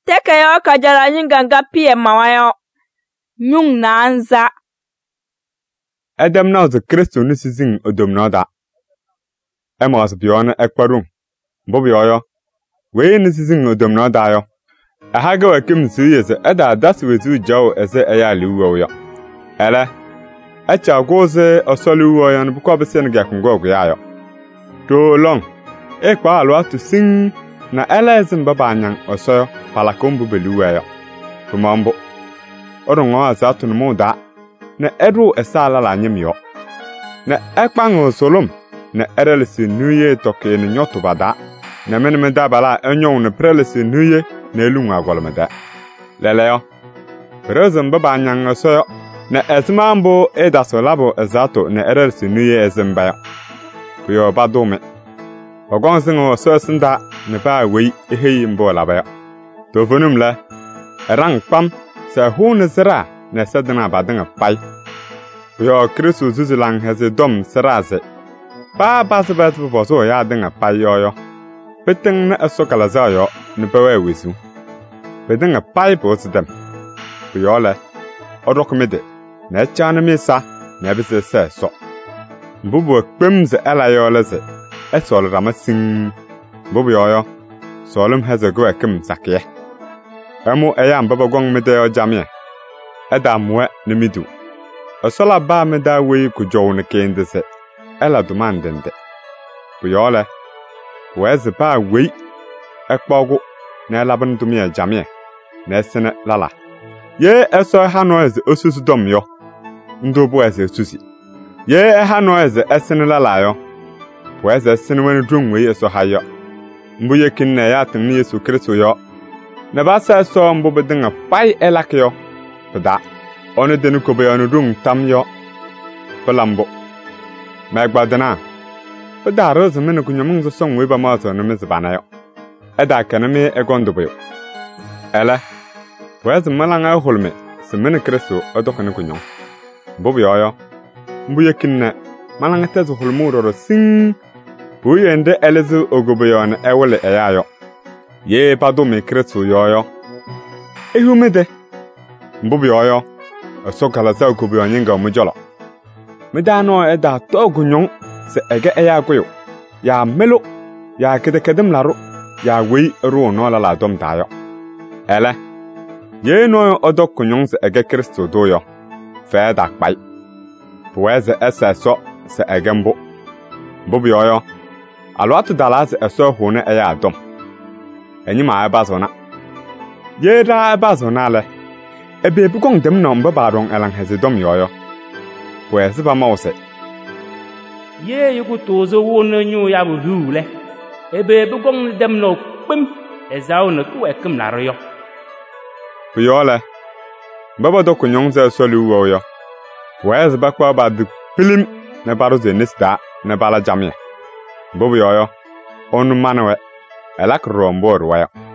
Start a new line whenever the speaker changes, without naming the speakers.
teke yo kajara nyinganga pie mawayo nyung na anza
Adam na zo Kristo ni sizin odom na da Emos biona ekparum bobi oyo we ni sizin odom na da yo ahaga wakim suyese ada daswezu jaw ese aya liwo yo ele acha goze osoluwo yo nbukwa besen ga kungo ya yo to long ekpa alwa tu sing na elezin babanyang osoyo palakombu beluwa yo kumambo orongo azatu nmuda na edu esala la nyimyo na ekpango solom na erelisi nuye toke ni nyoto bada na menmeda bala enyon na prelisi nuye na elunga agolmeda leleyo rezem babanyang osoyo na esmambo edasolabo ezato na erelisi nuye ezemba yo badume ogonsingo sosinda ne ba wei eheyi mbola ba to vonum la rang pam sa hune zera na sadana badanga pai yo Kristo zuzulang heze dom seraze ba basbat bozo ya danga pai yo beteng na asokala za yo ne bawe wisu bedanga pai bozdem yo la odokumede na chana misa na bise so mbubu kpemze ala yo leze esol ramasin bobu yo solum heze go ekim zakiye amu ayam baba gong mede yo jamie adamwe nimidu osola ba meda we ku jowne kendese ela dumandende buyole weze ba we ekpogu na laban dumie jamie na sene lala ye eso hano eze osusu dom yo ndobu eze osusi ye hano eze esene lala yo weze sene wani drungwe eso hayo mbuye kinna ya tin Yesu Kristo yo na ba sa so mbu bedinga pai elakyo pada onu denu ko be onu dung tam yo pelambo magbadana pada rozu menu kunyamung so song we ba ma so no mezbana yo eda kaname egondo boyo ele weze malanga holme semene Kristo odokane kunyo bobu yo mbuye kinna malanga tezo holmu ro sing buyende elezu ogoboyon ewele eyayo ye pado me Kristo yo ehumede mbubu yo asokala sa ogoboyon nga mujolo medano eda togunyon se ege eyagoyo ya melo ya kedem laro ya wei ro no la dom dayo ele ye no odokunyon se ege Kristo doyo fe da pai pueze eseso se ege mbubu yo alwatu dalaz eso hone eya dom enyima abazona yeda abazona le ebe bugong dem nomba barong elang hezidom yoyo pues ba mause
ye yugo tozo wona nyu ya bu le ebe bugong dem no pim ezaw no ku ekim laro yo
buyole baba do kunyong za solu woyo pues ba kwa ba du pilim na baro zenisda na bala jamie bobu yoyo onu manwe elak rombor waya